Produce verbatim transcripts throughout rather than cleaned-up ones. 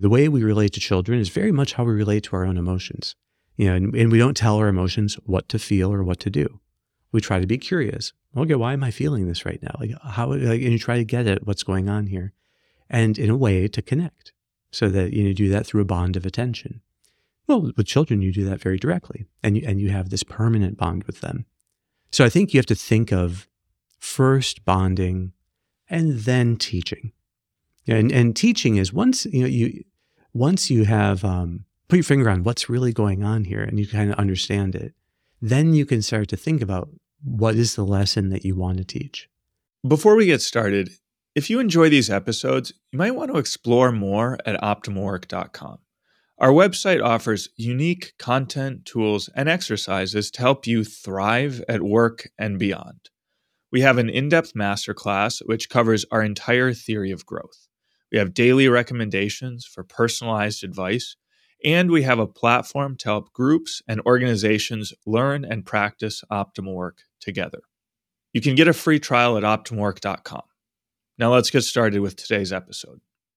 The way we relate to children is very much how we relate to our own emotions. You know, and, and we don't tell our emotions what to feel or what to do. We try to be curious. Okay, why am I feeling this right now? Like how? Like, and you try to get at what's going on here, and in a way to connect, so that you know, do that through a bond of attention. Well, with children, you do that very directly, and you, and you have this permanent bond with them. So I think you have to think of first bonding, and then teaching. And and teaching is once you know you once you have um, put your finger on what's really going on here, and you kind of understand it, then you can start to think about what is the lesson that you want to teach. Before we get started, if you enjoy these episodes, you might want to explore more at optimal work dot com. Our website offers unique content, tools, and exercises to help you thrive at work and beyond. We have an in-depth masterclass which covers our entire theory of growth. We have daily recommendations for personalized advice, and we have a platform to help groups and organizations learn and practice optimal work together. You can get a free trial at optimal work dot com. Now let's get started with today's episode.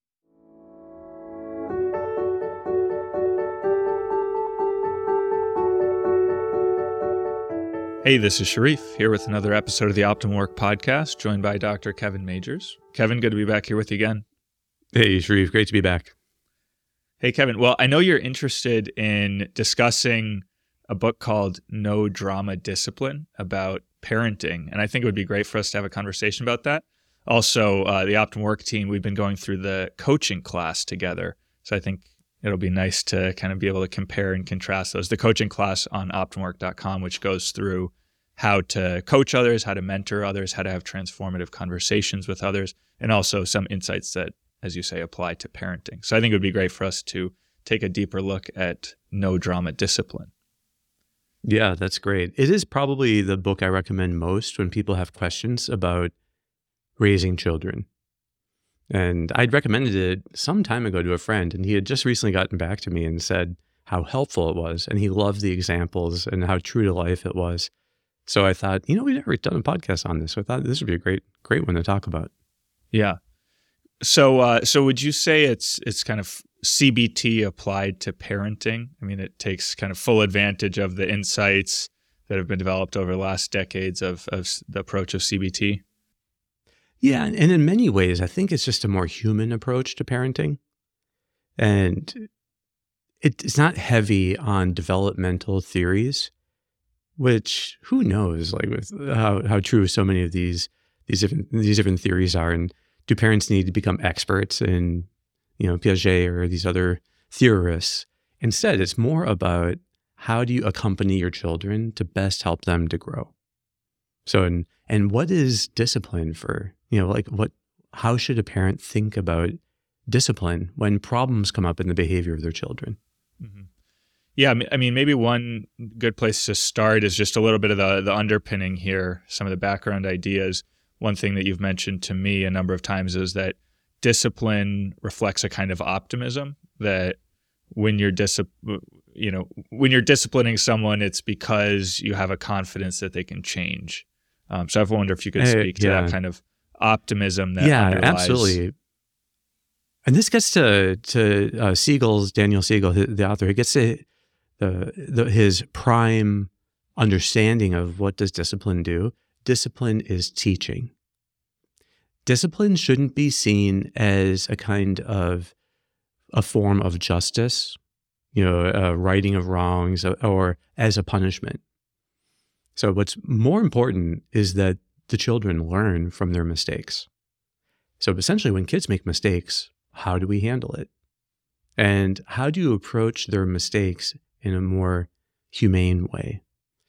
Hey, this is Sharif, here with another episode of the Optimal Work Podcast, joined by Doctor Kevin Majors. Kevin, good to be back here with you again. Hey, Sharif, great to be back. Hey, Kevin. Well, I know you're interested in discussing a book called No Drama Discipline about parenting, and I think it would be great for us to have a conversation about that. Also, uh, the Optimal Work team, we've been going through the coaching class together, so I think it'll be nice to kind of be able to compare and contrast those. The coaching class on optimal work dot com, which goes through how to coach others, how to mentor others, how to have transformative conversations with others, and also some insights that, as you say, apply to parenting. So I think it would be great for us to take a deeper look at No Drama Discipline. Yeah, that's great. It is probably the book I recommend most when people have questions about raising children. And I'd recommended it some time ago to a friend, and he had just recently gotten back to me and said how helpful it was, and he loved the examples and how true to life it was. So I thought, you know, we've never done a podcast on this, so I thought this would be a great, great one to talk about. Yeah. So, uh, so would you say it's it's kind of C B T applied to parenting? I mean, it takes kind of full advantage of the insights that have been developed over the last decades of, of the approach of C B T. Yeah, and in many ways, I think it's just a more human approach to parenting, and it, it's not heavy on developmental theories, which who knows, like with how how true so many of these these different these different theories are, and do parents need to become experts in, you know, Piaget or these other theorists? Instead, it's more about how do you accompany your children to best help them to grow. So, and and what is discipline for, you know, like what, how should a parent think about discipline when problems come up in the behavior of their children? Mm-hmm. Yeah, I mean, maybe one good place to start is just a little bit of the, the underpinning here, some of the background ideas. One thing that you've mentioned to me a number of times is that discipline reflects a kind of optimism, that when you're dis- you know, when you're disciplining someone, it's because you have a confidence that they can change. Um, so I wonder if you could speak to yeah. that kind of optimism that yeah, underlies. absolutely. And this gets to to uh, Siegel's, Daniel Siegel, the author. He gets to the, the his prime understanding of what does discipline do. Discipline is teaching. Discipline shouldn't be seen as a kind of a form of justice, you know, a righting of wrongs, or as a punishment. So what's more important is that the children learn from their mistakes. So essentially, when kids make mistakes, how do we handle it? And how do you approach their mistakes in a more humane way?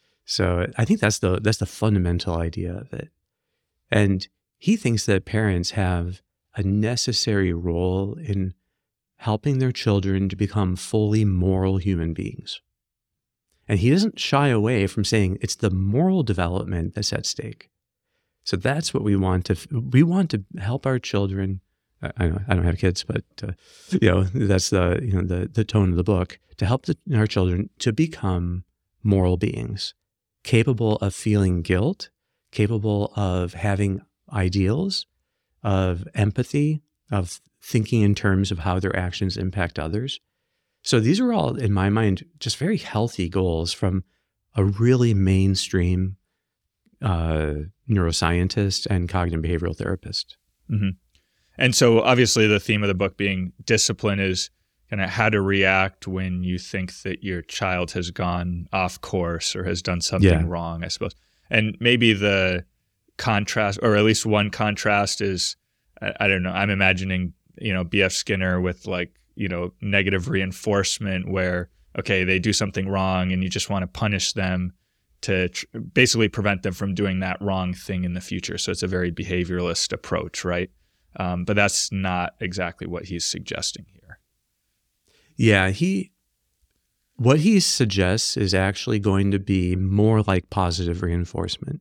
So I think that's the that's the fundamental idea of it. And he thinks that parents have a necessary role in helping their children to become fully moral human beings. And he doesn't shy away from saying it's the moral development that's at stake. So that's what we want to, we want to help our children. I don't, I don't have kids, but uh, you know, that's the, you know, the, the tone of the book, to help the, our children to become moral beings, capable of feeling guilt, capable of having ideals, of empathy, of thinking in terms of how their actions impact others. So these are all, in my mind, just very healthy goals from a really mainstream uh, neuroscientist and cognitive behavioral therapist. Mm-hmm. And so obviously the theme of the book being discipline is kind of how to react when you think that your child has gone off course or has done something Yeah. wrong, I suppose. And maybe the contrast, or at least one contrast is, I, I don't know, I'm imagining, you know, B F Skinner with like, you know, negative reinforcement where, okay, they do something wrong and you just want to punish them to tr- basically prevent them from doing that wrong thing in the future. So it's a very behavioralist approach, right? Um, but that's not exactly what he's suggesting here. Yeah, he, what he suggests is actually going to be more like positive reinforcement.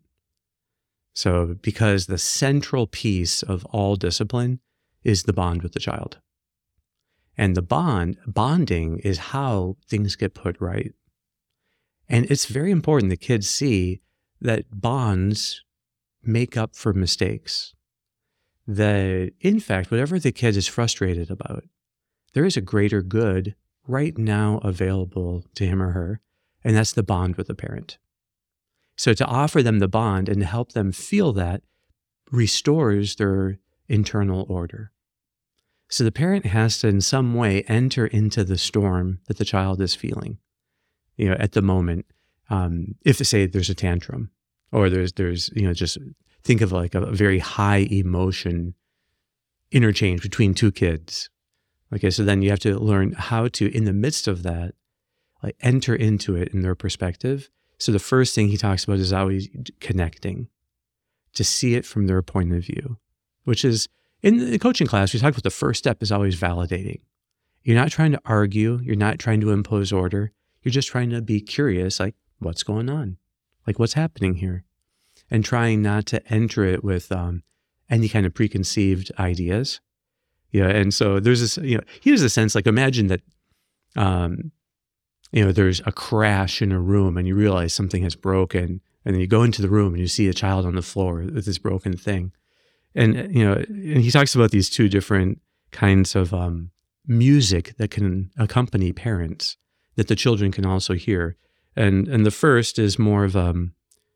So because the central piece of all discipline is the bond with the child. And the bond, bonding is how things get put right. And it's very important that kids see that bonds make up for mistakes. That, in fact, whatever the kid is frustrated about, there is a greater good right now available to him or her, and that's the bond with the parent. So to offer them the bond and to help them feel that restores their internal order. So the parent has to, in some way, enter into the storm that the child is feeling, you know, at the moment. Um, if, say, there's a tantrum, or there's, there's, you know, just think of like a, a very high emotion interchange between two kids. Okay, so then you have to learn how to, in the midst of that, like enter into it in their perspective. So the first thing he talks about is always connecting, to see it from their point of view, which is, in the coaching class, we talked about the first step is always validating. You're not trying to argue. You're not trying to impose order. You're just trying to be curious, like, what's going on? Like, what's happening here? And trying not to enter it with um, any kind of preconceived ideas. Yeah, and so there's this, you know, here's a sense, like, imagine that, um, you know, there's a crash in a room and you realize something has broken, and then you go into the room and you see a child on the floor with this broken thing. And, you know, and he talks about these two different kinds of um, music that can accompany parents that the children can also hear. And and the first is more of um,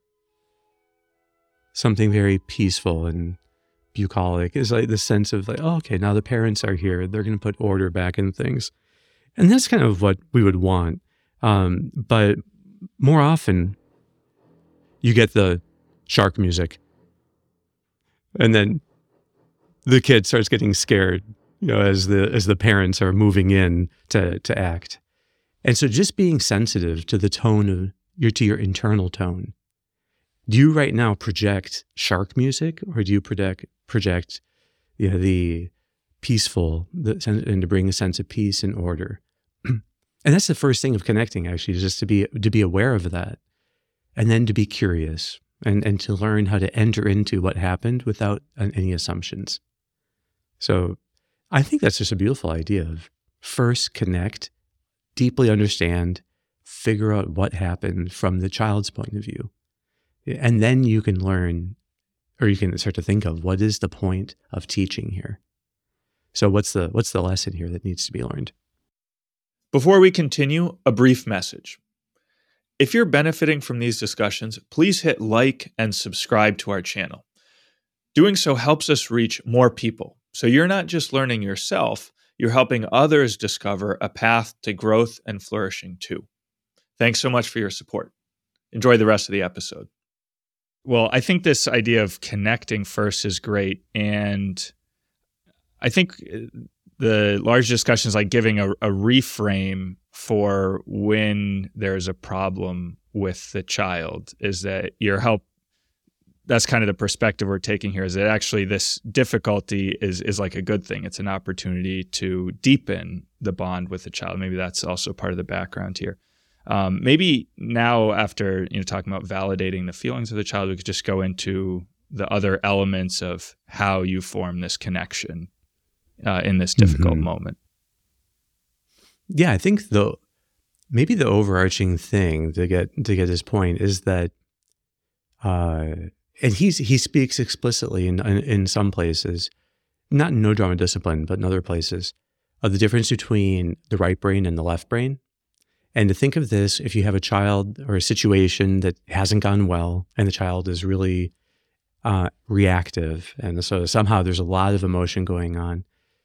something very peaceful and bucolic. It's like the sense of like, oh, okay, now the parents are here. They're going to put order back in things. And that's kind of what we would want. Um, but more often, you get the shark music. And then the kid starts getting scared, you know, as the as the parents are moving in to to act. And so just being sensitive to the tone of your to your internal tone. Do you right now project shark music, or do you project project you know, the peaceful, the, and to bring a sense of peace and order? And that's the first thing of connecting, actually, is just to be to be aware of that, and then to be curious. And, and to learn how to enter into what happened without any assumptions. So I think that's just a beautiful idea of first connect, deeply understand, figure out what happened from the child's point of view. And then you can learn, or you can start to think of, what is the point of teaching here? So what's the what's the lesson here that needs to be learned? Before we continue, a brief message. If you're benefiting from these discussions, please hit like and subscribe to our channel. Doing so helps us reach more people. So you're not just learning yourself, you're helping others discover a path to growth and flourishing too. Thanks so much for your support. Enjoy the rest of the episode. Well, I think this idea of connecting first is great. And I think the large discussions, like giving a, a reframe for when there's a problem with the child, is that your help, that's kind of the perspective we're taking here, is that actually this difficulty is is like a good thing. It's an opportunity to deepen the bond with the child. Maybe that's also part of the background here. Um, maybe now, after you know talking about validating the feelings of the child, we could just go into the other elements of how you form this connection uh, in this difficult mm-hmm. moment. Yeah, I think the maybe the overarching thing to get to get his point is that, uh, and he's he speaks explicitly in, in in some places not in No Drama Discipline, but in other places, of the difference between the right brain and the left brain. And to think of this, if you have a child or a situation that hasn't gone well and the child is really uh, reactive, and so somehow there's a lot of emotion going on,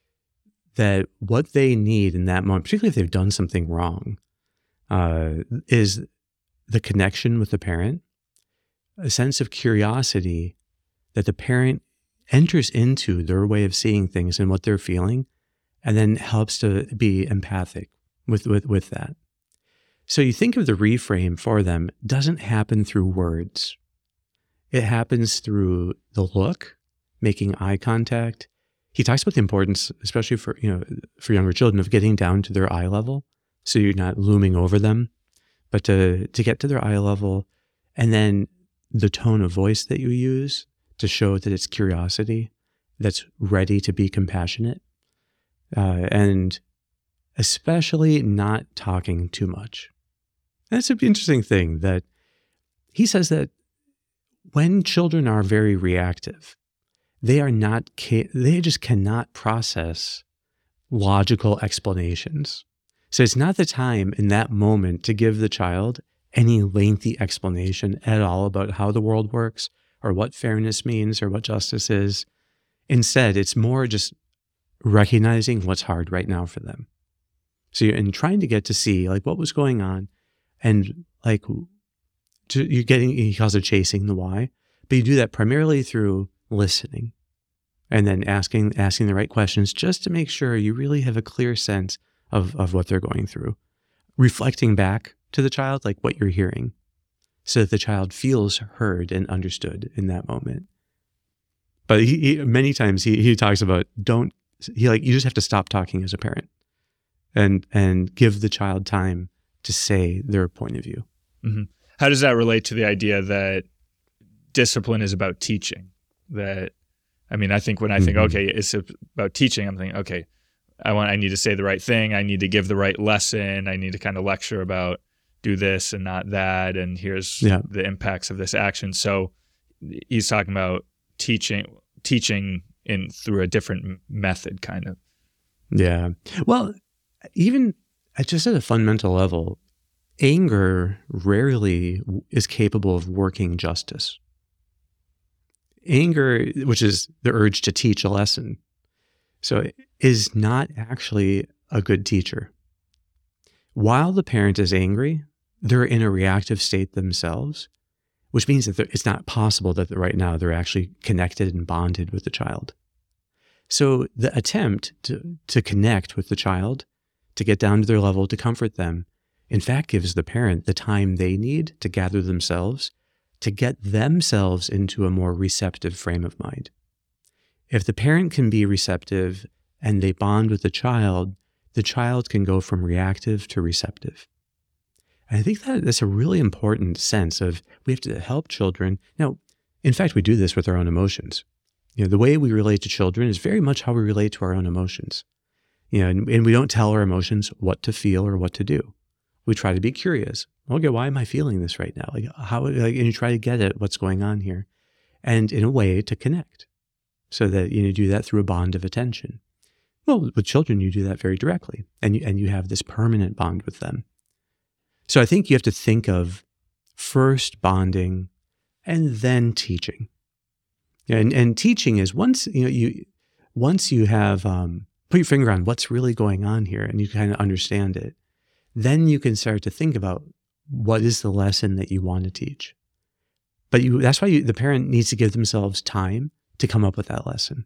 that what they need in that moment, particularly if they've done something wrong, uh, is the connection with the parent, a sense of curiosity that the parent enters into their way of seeing things and what they're feeling, and then helps to be empathic with, with, with that. So you think of the reframe for them doesn't happen through words. It happens through the look, making eye contact. He talks about the importance, especially for, you know, for younger children, of getting down to their eye level. So you're not looming over them, but to, to get to their eye level, and then the tone of voice that you use to show that it's curiosity, that's ready to be compassionate, uh, and especially not talking too much. That's an interesting thing that he says that when children are very reactive, they are not, ca- they just cannot process logical explanations. So it's not the time in that moment to give the child any lengthy explanation at all about how the world works or what fairness means or what justice is. Instead, it's more just recognizing what's hard right now for them. So you're and trying to get to see like what was going on, and like to, you're getting, he calls it chasing the why, but you do that primarily through listening and then asking asking the right questions just to make sure you really have a clear sense of, of what they're going through. Reflecting back to the child like what you're hearing so that the child feels heard and understood in that moment. But he, he many times he, he talks about don't, he like, you just have to stop talking as a parent and, and give the child time to say their point of view. Mm-hmm. How does that relate to the idea that discipline is about teaching? That, I mean, I think when I think, mm-hmm. okay, it's about teaching, I'm thinking, okay, I want, I need to say the right thing. I need to give the right lesson. I need to kind of lecture about do this and not that. And here's yeah. the impacts of this action. So he's talking about teaching, teaching in through a different method kind of. Yeah. Well, even just at a fundamental level, anger rarely is capable of working justice. Anger, which is the urge to teach a lesson, so is not actually a good teacher. While the parent is angry, they're in a reactive state themselves, which means that it's not possible that right now they're actually connected and bonded with the child. So the attempt to, to connect with the child, to get down to their level, to comfort them, in fact gives the parent the time they need to gather themselves, to get themselves into a more receptive frame of mind. If the parent can be receptive and they bond with the child, the child can go from reactive to receptive. And I think that that's a really important sense of we have to help children. Now, in fact, we do this with our own emotions. You know, the way we relate to children is very much how we relate to our own emotions. You know, and, and we don't tell our emotions what to feel or what to do. We try to be curious. Okay, why am I feeling this right now? Like how? Like, and you try to get at what's going on here, and in a way to connect, so that you know, do that through a bond of attention. Well, with children, you do that very directly, and you, and you have this permanent bond with them. So I think you have to think of first bonding, and then teaching. And and teaching is once you know you once you have um, put your finger on what's really going on here, and you kind of understand it. Then you can start to think about what is the lesson that you want to teach. But you, that's why you, the parent needs to give themselves time to come up with that lesson.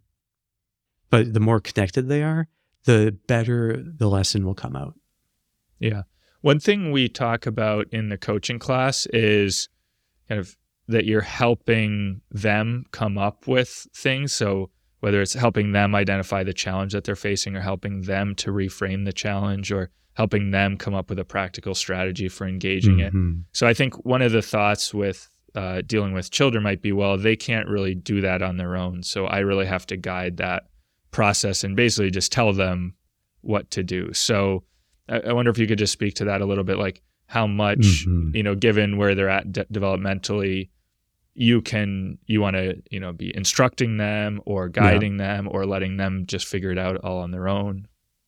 But the more connected they are, the better the lesson will come out. Yeah. One thing we talk about in the coaching class is kind of that you're helping them come up with things. So whether it's helping them identify the challenge that they're facing or helping them to reframe the challenge or helping them come up with a practical strategy for engaging mm-hmm. it. So I think one of the thoughts with uh, dealing with children might be, well, they can't really do that on their own. So I really have to guide that process and basically just tell them what to do. So I, I wonder if you could just speak to that a little bit, like how much, mm-hmm. you know, given where they're at de- developmentally, you can, you want to, you know, be instructing them or guiding yeah. them or letting them just figure it out all on their own?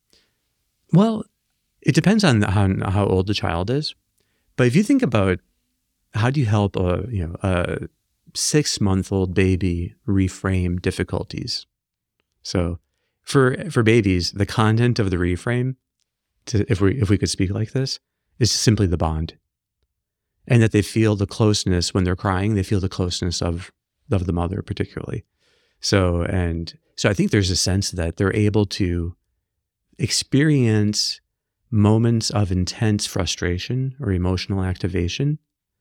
Well, it depends on how, how old the child is. But if you think about how do you help a, you know, a six-month-old baby reframe difficulties? So for for babies, the content of the reframe, to, if we if we could speak like this, is simply the bond. And that they feel the closeness when they're crying, they feel the closeness of, of the mother particularly. So, and so I think there's a sense that they're able to experience moments of intense frustration or emotional activation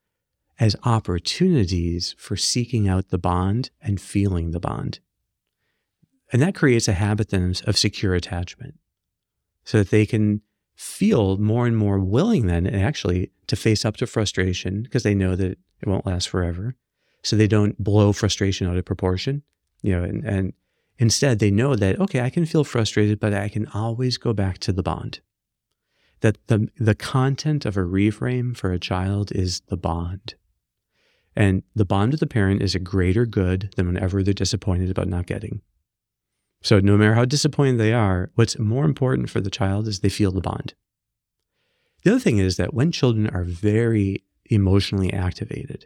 as opportunities for seeking out the bond and feeling the bond. And that creates a habit then of secure attachment so that they can feel more and more willing then actually to face up to frustration because they know that it won't last forever. So they don't blow frustration out of proportion, you know, and, and instead they know that, okay, I can feel frustrated, but I can always go back to the bond. That the, the content of a reframe for a child is the bond. And the bond with the parent is a greater good than whenever they're disappointed about not getting. So no matter how disappointed they are, what's more important for the child is they feel the bond. The other thing is that when children are very emotionally activated,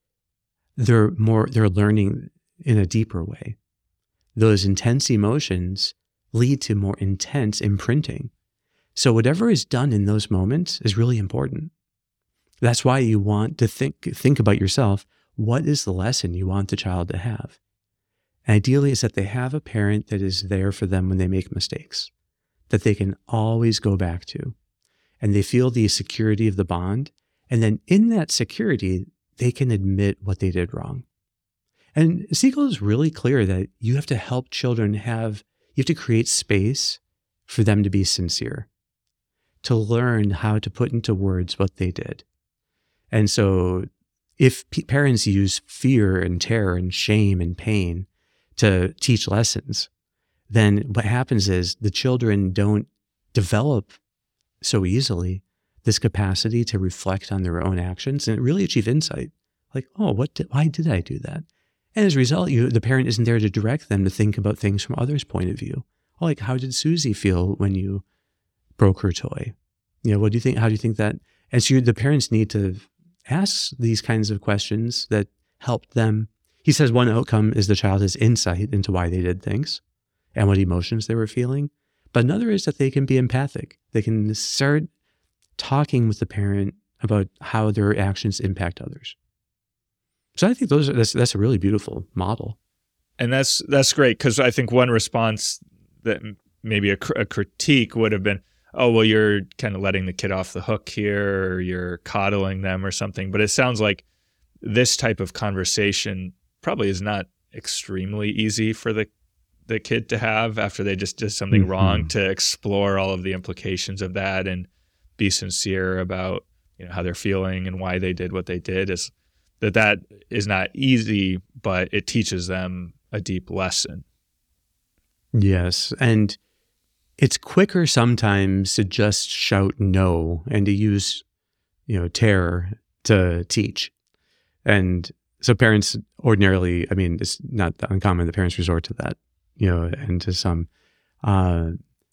they're more, they're learning in a deeper way. Those intense emotions lead to more intense imprinting. So whatever is done in those moments is really important. That's why you want to think, think about yourself. What is the lesson you want the child to have? Ideally, is that they have a parent that is there for them when they make mistakes, that they can always go back to. And they feel the security of the bond. And then in that security, they can admit what they did wrong. And Siegel is really clear that you have to help children have, you have to create space for them to be sincere, to learn how to put into words what they did. And so if p- parents use fear and terror and shame and pain to teach lessons, then what happens is the children don't develop so easily this capacity to reflect on their own actions and really achieve insight. Like, oh, what? Did, why did I do that? And as a result, you, the parent isn't there to direct them to think about things from others' point of view. Oh, like, how did Susie feel when you broke her toy? You know, what do you think? How do you think that? And so you, the parents need to ask these kinds of questions that help them. He says one outcome is the child has insight into why they did things and what emotions they were feeling. But another is that they can be empathic. They can start talking with the parent about how their actions impact others. So I think those are, that's, that's a really beautiful model. And that's that's great, because I think one response that maybe a, a critique would have been, oh, well, you're kind of letting the kid off the hook here, or you're coddling them or something. But it sounds like this type of conversation probably is not extremely easy for the the kid to have after they just did something mm-hmm. wrong, to explore all of the implications of that and be sincere about, you know, how they're feeling and why they did what they did. Is that that is not easy, but it teaches them a deep lesson. Yes. And it's quicker sometimes to just shout no and to use, you know, terror to teach. And so parents ordinarily, I mean, it's not uncommon that parents resort to that, you know, and to some, uh,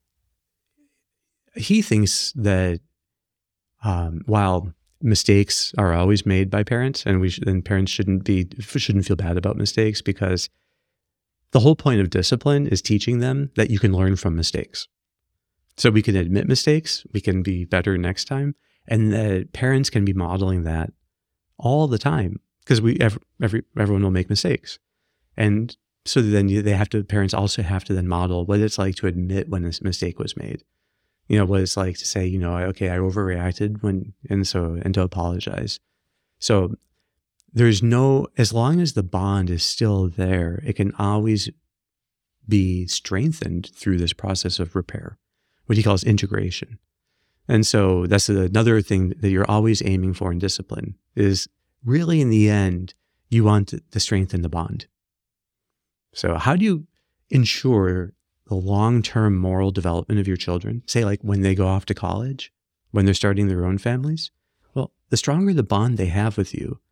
he thinks that um, while mistakes are always made by parents, and we sh- and parents shouldn't be shouldn't feel bad about mistakes, because the whole point of discipline is teaching them that you can learn from mistakes. So we can admit mistakes, we can be better next time, and that parents can be modeling that all the time, because we every, every everyone will make mistakes, and so then you, they have to parents also have to then model what it's like to admit when a mistake was made. You know, what it's like to say, you know, okay, I overreacted when, and so, and to apologize. So there's no, as long as the bond is still there, it can always be strengthened through this process of repair, what he calls integration. And so that's another thing that you're always aiming for in discipline, is really in the end, you want to strengthen the bond. So how do you ensure the long-term moral development of your children, say like when they go off to college, when they're starting their own families? Well, the stronger the bond they have with you,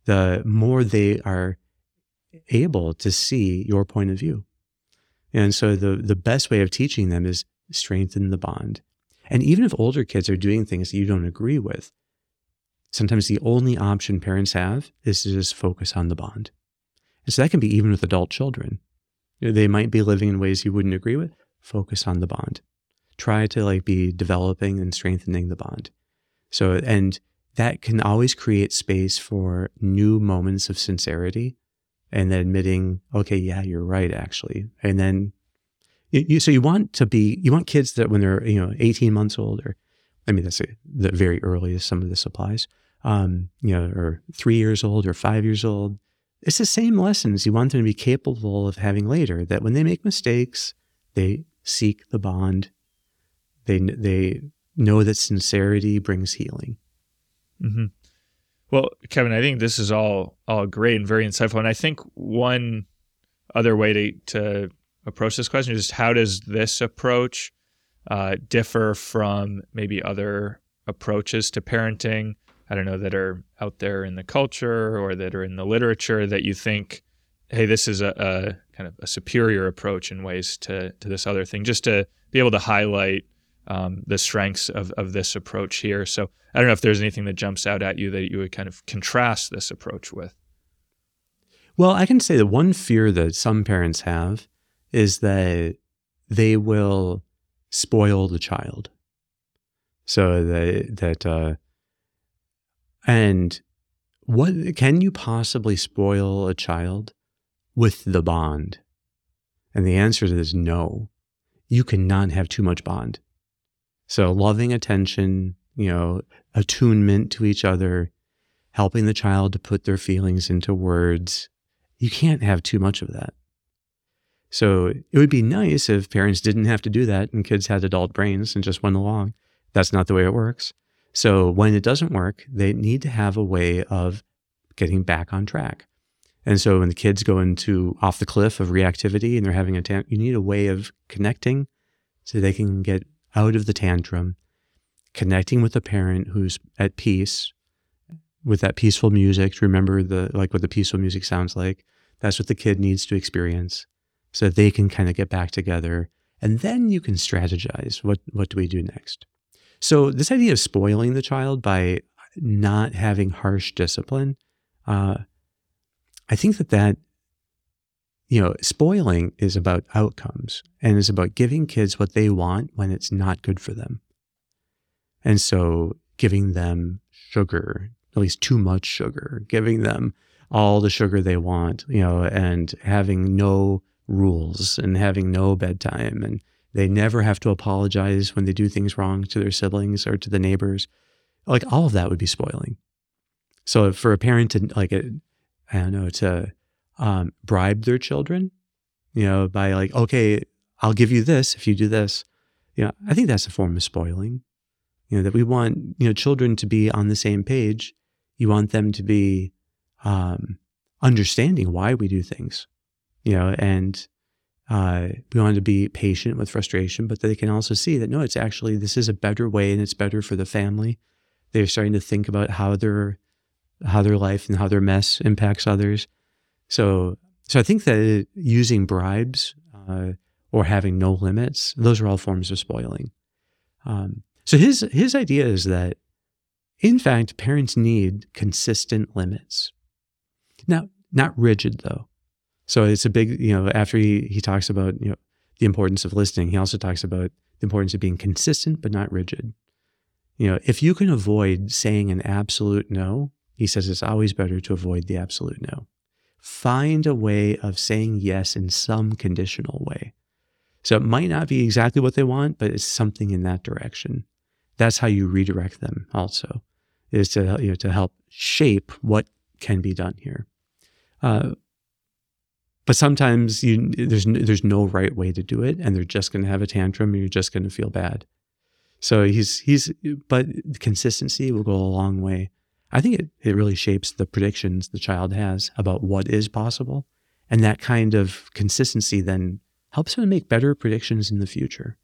the more they are able to see your point of view. And so the, the best way of teaching them is strengthen the bond. And even if older kids are doing things that you don't agree with, sometimes the only option parents have is to just focus on the bond. And so that can be even with adult children. They might be living in ways you wouldn't agree with. Focus on the bond. Try to like be developing and strengthening the bond. So, and that can always create space for new moments of sincerity and then admitting, okay, yeah, you're right, actually. And then you, you so you want to be, you want kids that when they're, you know, eighteen months old, or I mean, that's the very earliest some of this applies, um, you know, or three years old or five years old. It's the same lessons you want them to be capable of having later, that when they make mistakes, they seek the bond. They, they know that sincerity brings healing. Mm-hmm. Well, Kevin, I think this is all all great and very insightful. And I think one other way to, to approach this question is just how does this approach uh, differ from maybe other approaches to parenting, I don't know, that are out there in the culture or that are in the literature that you think, hey, this is a, a kind of a superior approach in ways to, to this other thing, just to be able to highlight um, the strengths of, of this approach here. So I don't know if there's anything that jumps out at you that you would kind of contrast this approach with. Well, I can say that one fear that some parents have is that they will spoil the child. So that, that uh, and what can you possibly spoil a child with the bond? And the answer to this is no. You cannot have too much bond. So loving attention, you know, attunement to each other, helping the child to put their feelings into words. You can't have too much of that. So it would be nice if parents didn't have to do that and kids had adult brains and just went along. That's not the way it works. So when it doesn't work, they need to have a way of getting back on track. And so when the kids go into off the cliff of reactivity and they're having a tantrum, you need a way of connecting so they can get out of the tantrum, connecting with a parent who's at peace with that peaceful music. To remember the like what the peaceful music sounds like. That's what the kid needs to experience so that they can kind of get back together. And then you can strategize. What, what do we do next? So this idea of spoiling the child by not having harsh discipline, uh, I think that that, you know, spoiling is about outcomes and is about giving kids what they want when it's not good for them. And so giving them sugar, at least too much sugar, giving them all the sugar they want, you know, and having no rules and having no bedtime, and they never have to apologize when they do things wrong to their siblings or to the neighbors. Like all of that would be spoiling. So for a parent to like, I don't know, to um, bribe their children, you know, by like, okay, I'll give you this if you do this. You know, I think that's a form of spoiling. You know, that we want, you know, children to be on the same page. You want them to be um, understanding why we do things, you know, and uh, we want to be patient with frustration, but they can also see that, no, it's actually, this is a better way and it's better for the family. They're starting to think about how their, how their life and how their mess impacts others. So, so I think that using bribes uh, or having no limits, those are all forms of spoiling. Um, so his, his idea is that, in fact, parents need consistent limits. Now, not rigid though. So it's a big, you know, after he, he talks about, you know, the importance of listening, he also talks about the importance of being consistent, but not rigid. You know, if you can avoid saying an absolute no, he says it's always better to avoid the absolute no. Find a way of saying yes in some conditional way. So it might not be exactly what they want, but it's something in that direction. That's how you redirect them also, is to, you know, to help shape what can be done here. Uh, but sometimes you, there's, there's no right way to do it, and they're just going to have a tantrum and you're just going to feel bad. So he's, he's, but consistency will go a long way. I think it, it really shapes the predictions the child has about what is possible. And that kind of consistency then helps them make better predictions in the future.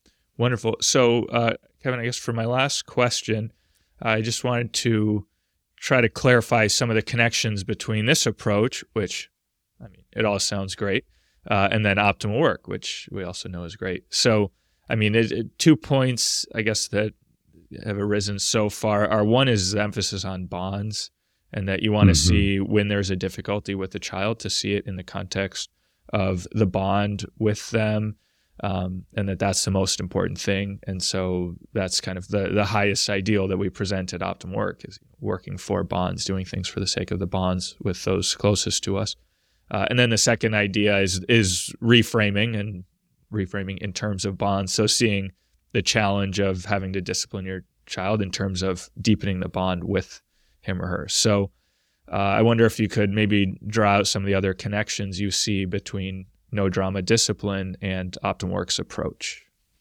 Wonderful. So, uh, Kevin, I guess for my last question, I just wanted to try to clarify some of the connections between this approach, which, I mean, it all sounds great, uh, and then optimal work, which we also know is great. So, I mean, it, it, two points, I guess, that have arisen so far are, one is the emphasis on bonds, and that you want to Mm-hmm. see when there's a difficulty with the child to see it in the context of the bond with them, um, and that that's the most important thing. And so that's kind of the the highest ideal that we present at Optimal Work, is working for bonds, doing things for the sake of the bonds with those closest to us. Uh, and then the second idea is is reframing, and reframing in terms of bonds. So seeing the challenge of having to discipline your child in terms of deepening the bond with him or her. So uh, I wonder if you could maybe draw out some of the other connections you see between no drama discipline and Optimal Work's approach.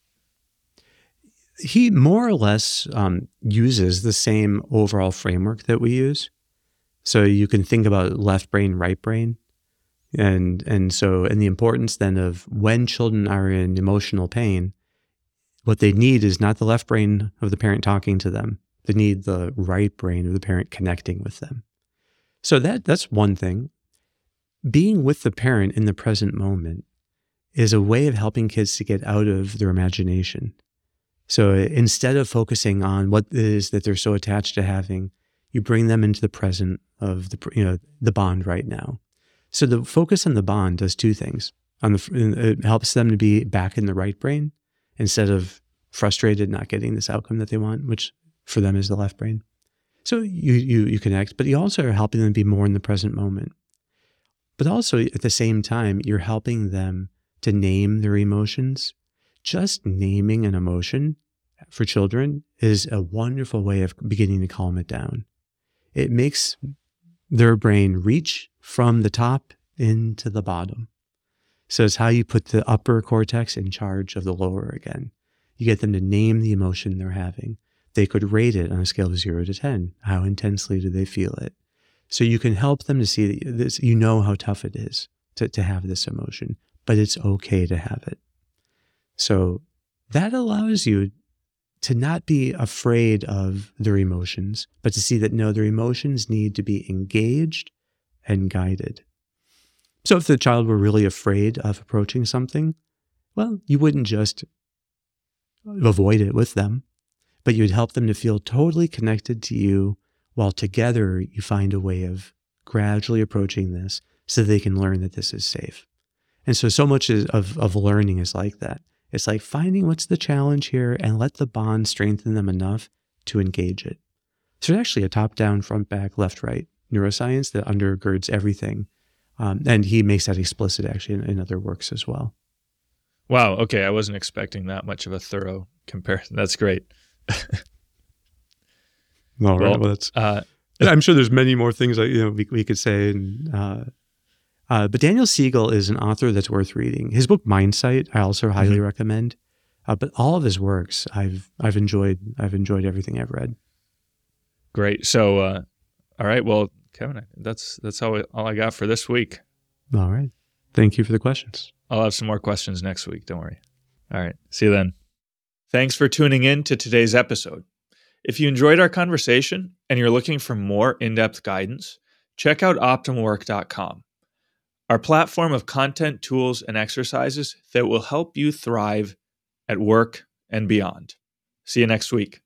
He more or less um, uses the same overall framework that we use. So you can think about left brain, right brain. And and so, and the importance then of when children are in emotional pain, what they need is not the left brain of the parent talking to them. They need the right brain of the parent connecting with them. So that that's one thing. Being with the parent in the present moment is a way of helping kids to get out of their imagination. So instead of focusing on what it is that they're so attached to having, you bring them into the present of the, you know, the bond right now. So the focus on the bond does two things. On the, it helps them to be back in the right brain instead of frustrated not getting this outcome that they want, which for them is the left brain. So you you you connect, but you also are helping them be more in the present moment. But also at the same time, you're helping them to name their emotions. Just naming an emotion for children is a wonderful way of beginning to calm it down. It makes their brain reach from the top into the bottom. So it's how you put the upper cortex in charge of the lower again. You get them to name the emotion they're having. They could rate it on a scale of zero to ten. How intensely do they feel it? So you can help them to see that this, you know how tough it is to, to have this emotion, but it's okay to have it. So that allows you to not be afraid of their emotions, but to see that no, their emotions need to be engaged and guided. So if the child were really afraid of approaching something, well, you wouldn't just avoid it with them, but you'd help them to feel totally connected to you, while together you find a way of gradually approaching this so they can learn that this is safe. And so, so much is, of, of learning is like that. It's like finding what's the challenge here and let the bond strengthen them enough to engage it. So there's actually a top-down, front-back, left-right neuroscience that undergirds everything. Um, and he makes that explicit actually in, in other works as well. Wow. Okay. I wasn't expecting that much of a thorough comparison. That's great. All right. Well, Well, that's, uh, I'm sure there's many more things that, you know, we, we could say. And, uh, uh, but Daniel Siegel is an author that's worth reading. His book Mindsight, I also highly mm-hmm. recommend. Uh, but all of his works, I've I've enjoyed. I've enjoyed everything I've read. Great. So, uh, all right. Well, Kevin, that's that's all all I got for this week. All right. Thank you for the questions. I'll have some more questions next week. Don't worry. All right. See you then. Thanks for tuning in to today's episode. If you enjoyed our conversation and you're looking for more in-depth guidance, check out optimal work dot com, our platform of content, tools, and exercises that will help you thrive at work and beyond. See you next week.